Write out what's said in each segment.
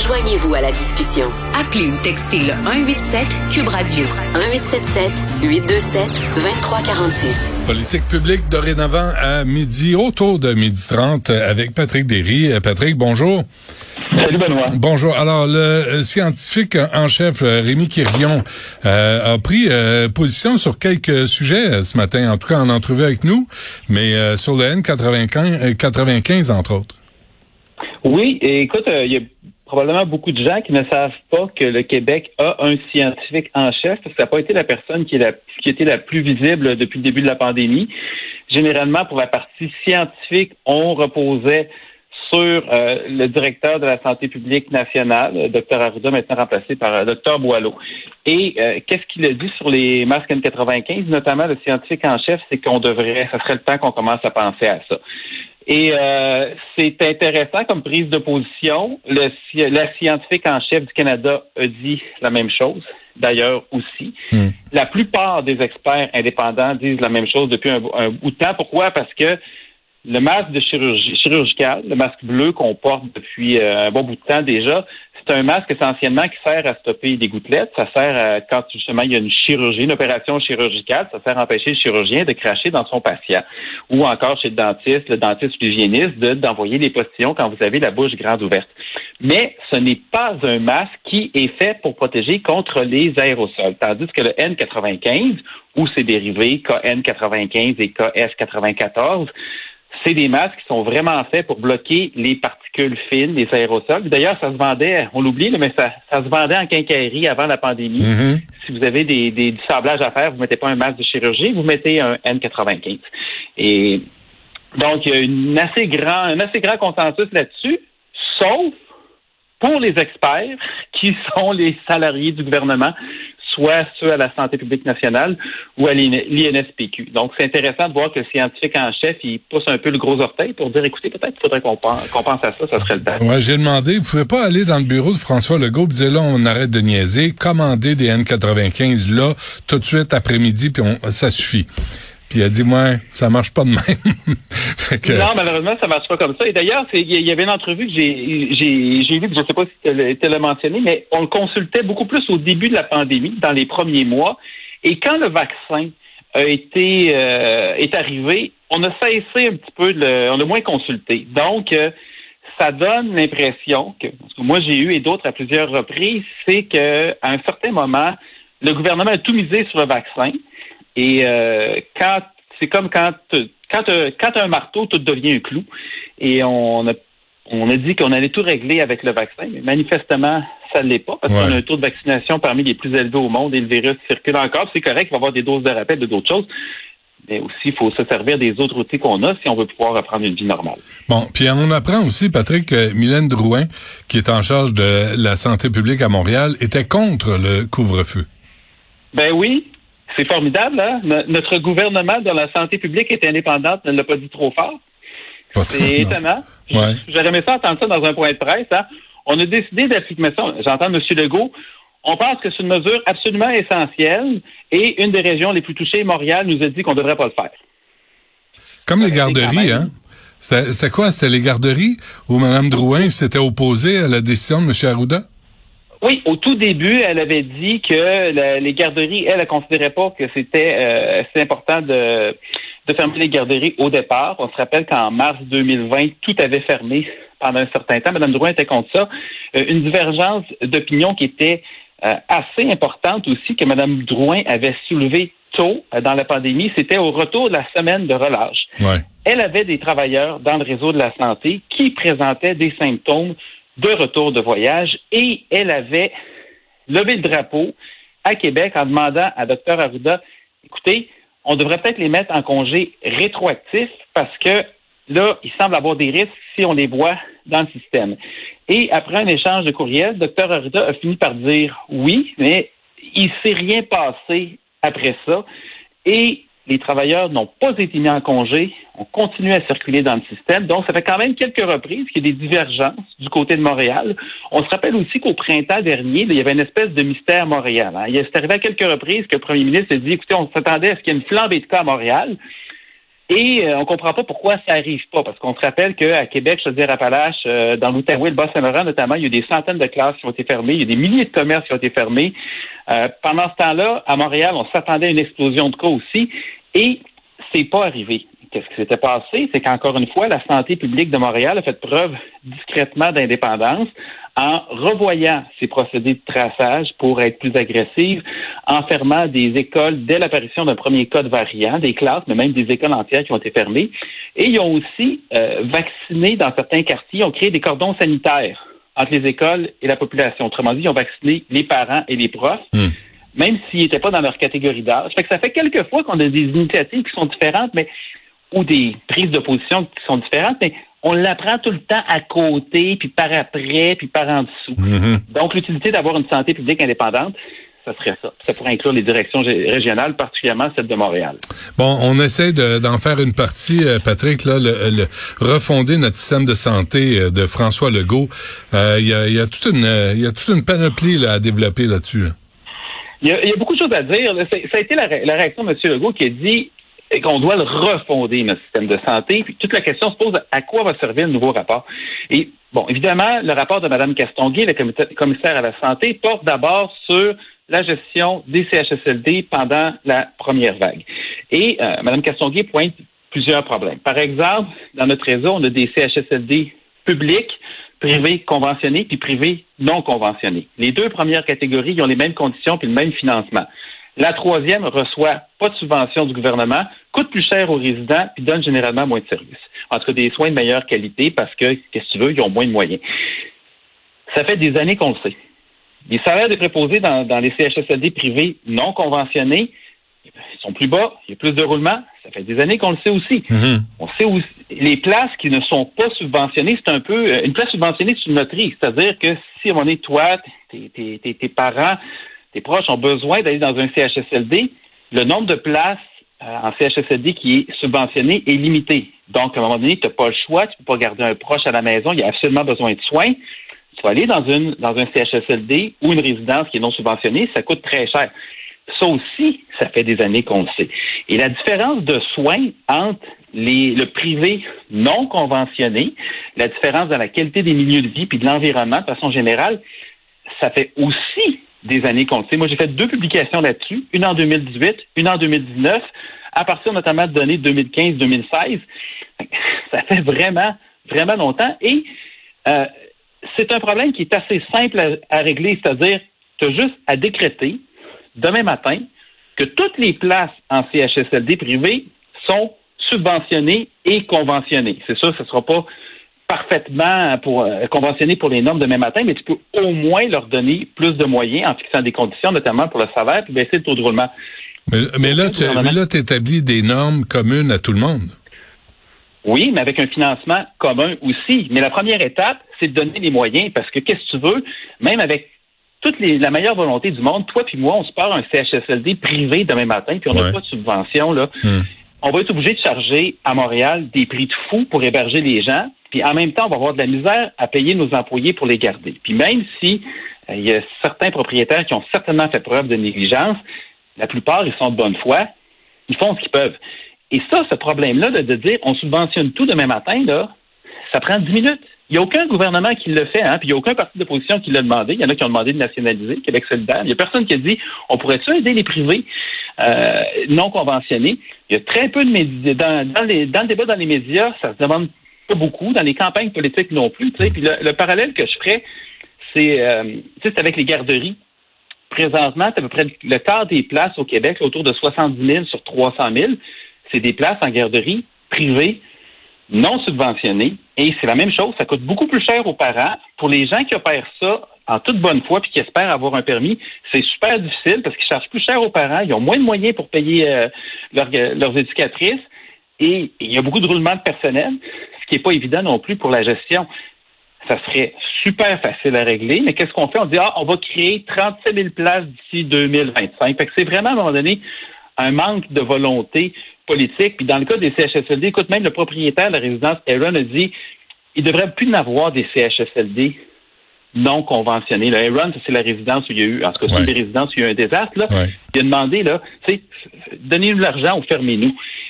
Joignez-vous à la discussion. Appelez ou textez le 187-CUBE Radio. 1877-827-2346. Politique publique dorénavant à midi, autour de 12h30 avec Patrick Derry. Patrick, bonjour. Salut Benoît. Bonjour. Alors, le scientifique en chef, Rémi Quirion, a pris position sur quelques sujets ce matin, en tout cas en entrevue avec nous, mais sur le N95, entre autres. Oui, et écoute, il y a probablement beaucoup de gens qui ne savent pas que le Québec a un scientifique en chef, parce que ça n'a pas été la personne qui était la plus visible depuis le début de la pandémie. Généralement, pour la partie scientifique, on reposait sur le directeur de la santé publique nationale, Dr Arruda, maintenant remplacé par Dr Boileau. Et qu'est-ce qu'il a dit sur les masques N95, notamment le scientifique en chef, c'est ça serait le temps qu'on commence à penser à ça. Et c'est intéressant comme prise de position. La scientifique en chef du Canada a dit la même chose, d'ailleurs aussi. La plupart des experts indépendants disent la même chose depuis un bout de temps. Pourquoi? Parce que le masque de chirurgical, le masque bleu qu'on porte depuis un bon bout de temps déjà, c'est un masque essentiellement qui sert à stopper les gouttelettes. Ça sert à, quand justement il y a une chirurgie, une opération chirurgicale, ça sert à empêcher le chirurgien de cracher dans son patient. Ou encore chez le dentiste ou l'hygiéniste, d'envoyer des postillons quand vous avez la bouche grande ouverte. Mais ce n'est pas un masque qui est fait pour protéger contre les aérosols. Tandis que le N95 ou ses dérivés KN95 et KS94, c'est des masques qui sont vraiment faits pour bloquer les particules fines, les aérosols. D'ailleurs, ça se vendait, on l'oublie, mais ça se vendait en quincaillerie avant la pandémie. Si vous avez du sablage à faire, vous mettez pas un masque de chirurgie, vous mettez un N95. Et donc, il y a un assez grand consensus là-dessus, sauf pour les experts qui sont les salariés du gouvernement, soit ceux à la santé publique nationale ou à l'INSPQ. Donc, c'est intéressant de voir que le scientifique en chef, il pousse un peu le gros orteil pour dire, écoutez, peut-être qu'il faudrait qu'on pense à ça serait le temps. Ouais, j'ai demandé, vous pouvez pas aller dans le bureau de François Legault et dire, là, on arrête de niaiser, commander des N95, là, tout de suite après-midi, puis ça suffit. Puis il a dit, moi, ça marche pas de même. Non, malheureusement, ça marche pas comme ça. Et d'ailleurs, il y avait une entrevue que j'ai vue, je sais pas si tu l'as mentionné, mais on le consultait beaucoup plus au début de la pandémie, dans les premiers mois. Et quand le vaccin est arrivé, on a cessé un petit peu, on a moins consulté. Donc, ça donne l'impression que, parce que moi j'ai eu et d'autres à plusieurs reprises, c'est que à un certain moment, le gouvernement a tout misé sur le vaccin. Et c'est comme quand t'as un marteau, tout devient un clou. Et on a dit qu'on allait tout régler avec le vaccin, mais manifestement, ça ne l'est pas, parce qu'on a un taux de vaccination parmi les plus élevés au monde et le virus circule encore. C'est correct, il va y avoir des doses de rappel de d'autres choses. Mais aussi, il faut se servir des autres outils qu'on a si on veut pouvoir reprendre une vie normale. Bon, puis on apprend aussi, Patrick, que Mylène Drouin, qui est en charge de la santé publique à Montréal, était contre le couvre-feu. Ben oui. C'est formidable, hein? Notre gouvernement dans la santé publique est indépendante, ne l'a pas dit trop fort. C'est étonnant. Ouais. J'aurais aimé ça entendre ça dans un point de presse. Hein? On a décidé d'appliquer ça. J'entends M. Legault. On pense que c'est une mesure absolument essentielle et une des régions les plus touchées, Montréal, nous a dit qu'on ne devrait pas le faire. Comme les garderies, hein? C'était quoi? C'était les garderies où Mme Drouin s'était opposée à la décision de M. Arruda? Oui, au tout début, elle avait dit que les garderies, elle considérait pas que c'était important de fermer les garderies au départ. On se rappelle qu'en mars 2020, tout avait fermé pendant un certain temps. Mme Drouin était contre ça. Une divergence d'opinion qui était assez importante aussi, que Mme Drouin avait soulevée tôt dans la pandémie, c'était au retour de la semaine de relâche. Ouais. Elle avait des travailleurs dans le réseau de la santé qui présentaient des symptômes de retour de voyage et elle avait levé le drapeau à Québec en demandant à Dr Arruda, écoutez, on devrait peut-être les mettre en congé rétroactif parce que là, il semble avoir des risques si on les voit dans le système. Et après un échange de courriel, Dr Arruda a fini par dire oui, mais il s'est rien passé après ça et les travailleurs n'ont pas été mis en congé, ont continué à circuler dans le système. Donc, ça fait quand même quelques reprises qu'il y a des divergences du côté de Montréal. On se rappelle aussi qu'au printemps dernier, il y avait une espèce de mystère à Montréal. Il est arrivé à quelques reprises que le premier ministre a dit, écoutez, on s'attendait à ce qu'il y ait une flambée de cas à Montréal. Et on comprend pas pourquoi ça arrive pas, parce qu'on se rappelle qu'à Québec, Chaudière-Appalaches, dans l'Outaouais, le Bas-Saint-Laurent notamment, il y a eu des centaines de classes qui ont été fermées, il y a des milliers de commerces qui ont été fermés. Pendant ce temps-là, à Montréal, on s'attendait à une explosion de cas aussi, et c'est pas arrivé. Qu'est-ce qui s'était passé? C'est qu'encore une fois, la santé publique de Montréal a fait preuve discrètement d'indépendance en revoyant ses procédés de traçage pour être plus agressive, en fermant des écoles dès l'apparition d'un premier cas de variant, des classes, mais même des écoles entières qui ont été fermées. Et ils ont aussi vacciné dans certains quartiers, ils ont créé des cordons sanitaires entre les écoles et la population. Autrement dit, ils ont vacciné les parents et les profs. Même s'ils n'étaient pas dans leur catégorie d'âge. Ça fait quelques fois qu'on a des initiatives qui sont différentes, mais ou des prises de position qui sont différentes, mais on l'apprend tout le temps à côté, puis par après, puis par en dessous. Donc, l'utilité d'avoir une santé publique indépendante, ça serait ça. Ça pourrait inclure les directions régionales, particulièrement celle de Montréal. Bon, on essaie d'en faire une partie, Patrick, là, le refonder notre système de santé de François Legault. Il y a toute une panoplie là, à développer là-dessus. Là. Il y a beaucoup de choses à dire. Ça a été la réaction de M. Legault qui a dit qu'on doit le refonder, notre système de santé. Puis toute la question se pose, à quoi va servir le nouveau rapport? Et bon, évidemment, le rapport de Mme Castonguay, la commissaire à la santé, porte d'abord sur la gestion des CHSLD pendant la première vague. Et Mme Castonguay pointe plusieurs problèmes. Par exemple, dans notre réseau, on a des CHSLD publics, privés conventionnés, puis privés non conventionnés. Les deux premières catégories ils ont les mêmes conditions puis le même financement. La troisième reçoit pas de subvention du gouvernement, coûte plus cher aux résidents, puis donne généralement moins de services. En tout cas, des soins de meilleure qualité parce que, qu'est-ce que tu veux, ils ont moins de moyens. Ça fait des années qu'on le sait. Les salaires des préposés dans les CHSLD privés non conventionnés, ils sont plus bas, il y a plus de roulement. Ça fait des années qu'on le sait aussi. On sait aussi les places qui ne sont pas subventionnées, c'est un peu une place subventionnée, c'est une loterie. C'est-à-dire que si à un moment donné, toi, tes parents, tes proches ont besoin d'aller dans un CHSLD, le nombre de places en CHSLD qui est subventionné est limité. Donc, à un moment donné, tu n'as pas le choix, tu ne peux pas garder un proche à la maison, il y a absolument besoin de soins. Tu vas aller dans un CHSLD ou une résidence qui est non subventionnée, ça coûte très cher. Ça aussi, ça fait des années qu'on le sait. Et la différence de soins entre le privé non conventionné, la différence dans la qualité des milieux de vie puis de l'environnement de façon générale, ça fait aussi des années qu'on le sait. Moi, j'ai fait 2 publications là-dessus, une en 2018, une en 2019, à partir notamment de données 2015-2016. Ça fait vraiment, vraiment longtemps. Et c'est un problème qui est assez simple à régler, c'est-à-dire tu as juste à décréter demain matin que toutes les places en CHSLD privées sont subventionnées et conventionnées. C'est sûr, ce ne sera pas parfaitement conventionné pour les normes demain matin, mais tu peux au moins leur donner plus de moyens en fixant des conditions, notamment pour le salaire, puis baisser le taux de roulement. Mais là, tu établis des normes communes à tout le monde. Oui, mais avec un financement commun aussi. Mais la première étape, c'est de donner les moyens, parce que qu'est-ce que tu veux, même avec la meilleure volonté du monde, toi puis moi, on se part un CHSLD privé demain matin, puis on n'a pas de subvention, là. On va être obligé de charger à Montréal des prix de fou pour héberger les gens, puis en même temps, on va avoir de la misère à payer nos employés pour les garder. Puis même si il y a certains propriétaires qui ont certainement fait preuve de négligence, la plupart, ils sont de bonne foi, ils font ce qu'ils peuvent. Et ça, ce problème-là de dire on subventionne tout demain matin, là, ça prend 10 minutes. Il n'y a aucun gouvernement qui le fait, puis il n'y a aucun parti d'opposition qui l'a demandé. Il y en a qui ont demandé de nationaliser, Québec solidaire. Il n'y a personne qui a dit on pourrait-tu aider les privés non conventionnés. Il y a très peu de médias. Dans le débat dans les médias, ça se demande pas beaucoup. Dans les campagnes politiques non plus. Puis le parallèle que je ferais, c'est avec les garderies. Présentement, c'est à peu près le quart des places au Québec, autour de 70 000 sur 300 000. C'est des places en garderie privées, non subventionnées. Et c'est la même chose, ça coûte beaucoup plus cher aux parents. Pour les gens qui opèrent ça en toute bonne foi puis qui espèrent avoir un permis, c'est super difficile parce qu'ils chargent plus cher aux parents. Ils ont moins de moyens pour payer leurs éducatrices. Et il y a beaucoup de roulement de personnel, ce qui n'est pas évident non plus pour la gestion. Ça serait super facile à régler, mais qu'est-ce qu'on fait? On dit, on va créer 37 000 places d'ici 2025. Fait que c'est vraiment, à un moment donné, un manque de volonté politique. Puis dans le cas des CHSLD, écoute, même le propriétaire de la résidence Aaron a dit, il ne devrait plus n'avoir des CHSLD non conventionnés. Le Aaron, c'est la résidence où il y a eu, en tout cas, c'est une des résidences où il y a eu un désastre, là. Il a demandé, là, donnez-nous de l'argent ou fermez-nous.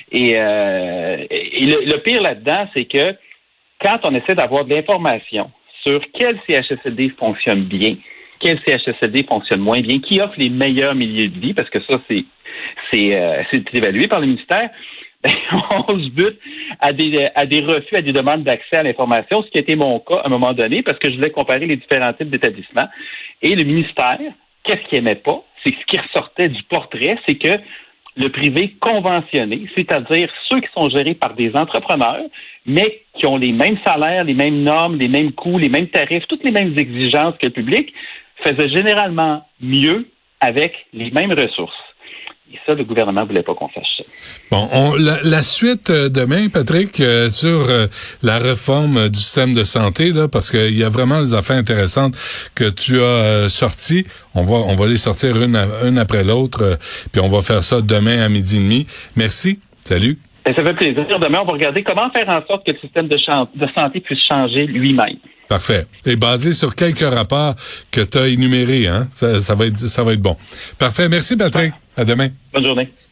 Et le pire là-dedans, c'est que quand on essaie d'avoir de l'information sur quel CHSLD fonctionne bien, quel CHSLD fonctionne moins bien, qui offre les meilleurs milieux de vie, parce que ça, c'est évalué par le ministère, ben, on se bute à des refus, à des demandes d'accès à l'information, ce qui a été mon cas à un moment donné, parce que je voulais comparer les différents types d'établissements. Et le ministère, qu'est-ce qu'il aimait pas? C'est que ce qui ressortait du portrait, c'est que le privé conventionné, c'est-à-dire ceux qui sont gérés par des entrepreneurs, mais qui ont les mêmes salaires, les mêmes normes, les mêmes coûts, les mêmes tarifs, toutes les mêmes exigences que le public, faisait généralement mieux avec les mêmes ressources. Et ça, le gouvernement voulait pas qu'on fasse ça. Bon, la suite demain, Patrick, sur la réforme du système de santé, là, parce qu'il y a vraiment des affaires intéressantes que tu as sorties. On va les sortir une après l'autre, puis on va faire ça demain à 12h30. Merci. Salut. Et ça fait plaisir. Demain, on va regarder comment faire en sorte que le système de santé puisse changer lui-même. Parfait. Et basé sur quelques rapports que tu as énumérés, hein? Ça va être bon. Parfait. Merci, Patrick. À demain. Bonne journée.